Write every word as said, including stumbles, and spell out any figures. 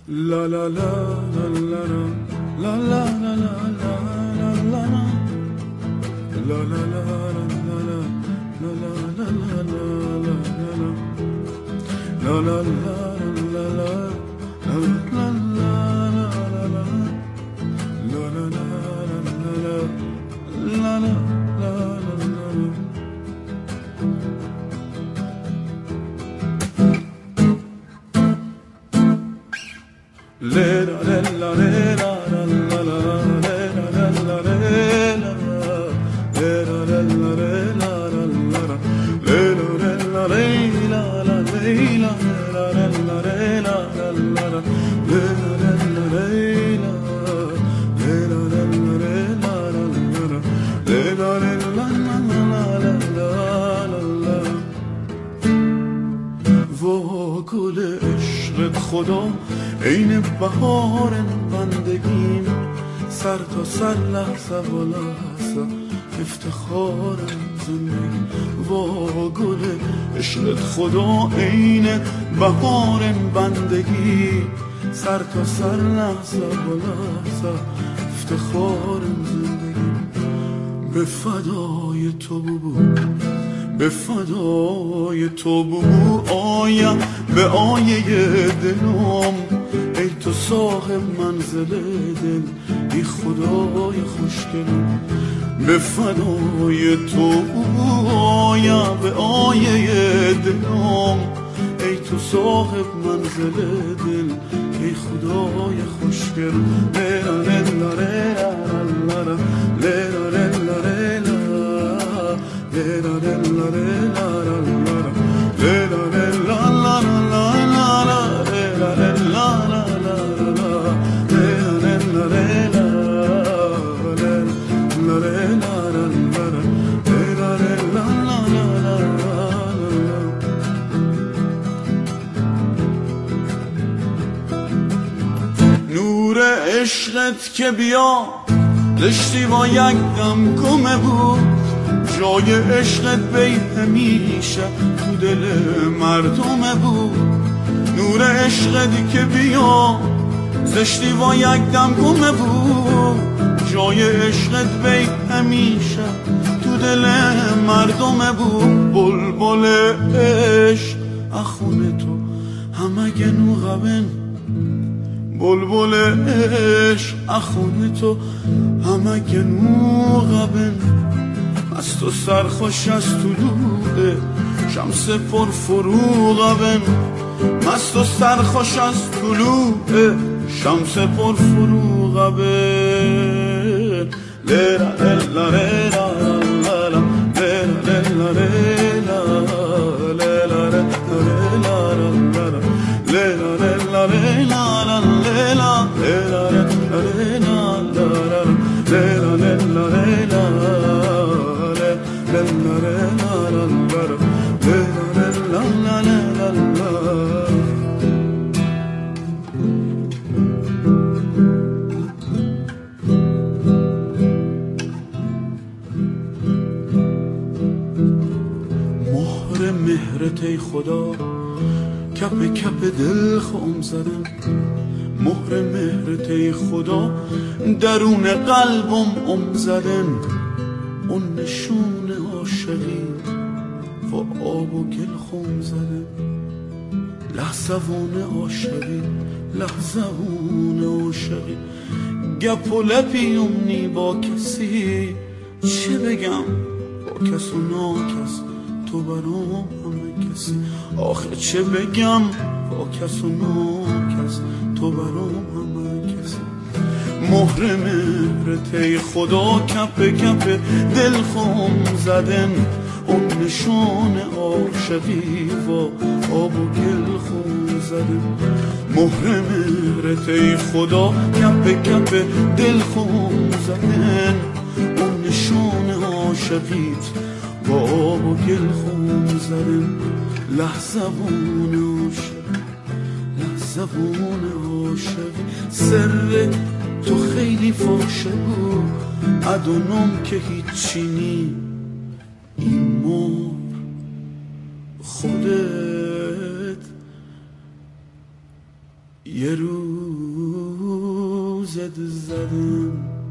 La la la la la la la la la la la la la la la la la la گل عشقت خدا عین بهار بندگیم، سر تا سر لحظه و لحظه افتخارم زندگی. وا گل عشقت خدا عین بهار بندگی، سر تا سر لحظه و لحظه افتخارم زندگی. به فدای تو ببو، به فدای تو ببو آیم به آیه دلم، ای تو صاحب منزل دل، ای خدای خوشگلم. به فدای تو ببو آیم به آیه دلم، ای تو صاحب منزل دل، ای خدای خوشگلم. لیلا لیلا لیلا لیلا لیلا لیلا نور عشقت که بیا دشتی با یک دم گمه بود، جای عشقت بی همیشه تو دل مردم بود. نور عشقت که بیا زشتی و یک دم گمه بود، جای عشقت بی همیشه تو دل مردم بود. بلبل عشق اخون تو همه گنو غبن، بلبل عشق اخون تو همه گنو غبن. از تو سرخوش از طلوع شمس پر فروغ بن، مست و سرخوش از طلوع شمس پر فروغ بن. لیلا لیلا لیلا لیلا لیلا لیلا لیلا مهر مهرت ای خدا کپ کپ دل خم زدم، مهر مهرت ای خدا درون قلبم ام زدن. اون نشون عاشقی و آب و گل خم زدن، لحظوان عاشقی لحظوان عاشقی. گپ و لپی امنی با کسی چه بگم، با کس و ناکس تو برام همه کسی. آخه چه بگم با کس و ناکس تو برام همه کسی. مهر مهرت ای خدا کپ کپ دل خم زدن، اون نشان عاشقی و آب و گل خم زدن. مهر مهرت ای خدا کپ کپ دل خم زدن، اون نشان عاشقیت با آب و گل خم زدن. لحظوان عاشقی لحظوان عاشقی. سر تو خیلی فاشه بود ادونم که هیچی نی، این مور خودت یه روزت زدم